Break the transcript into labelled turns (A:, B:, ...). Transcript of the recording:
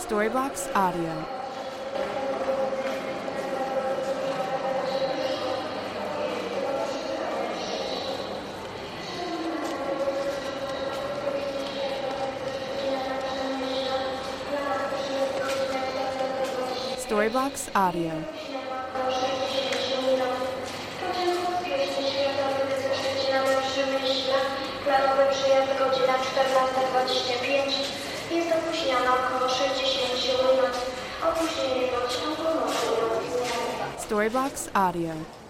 A: Storybox Audio. Storybox Audio.
B: Planowy przyjazd godzina 14:25. Jest opóźniona około 60 minut. Opóźnienie pociągu może ulegać zmianie.
A: Storybox Audio.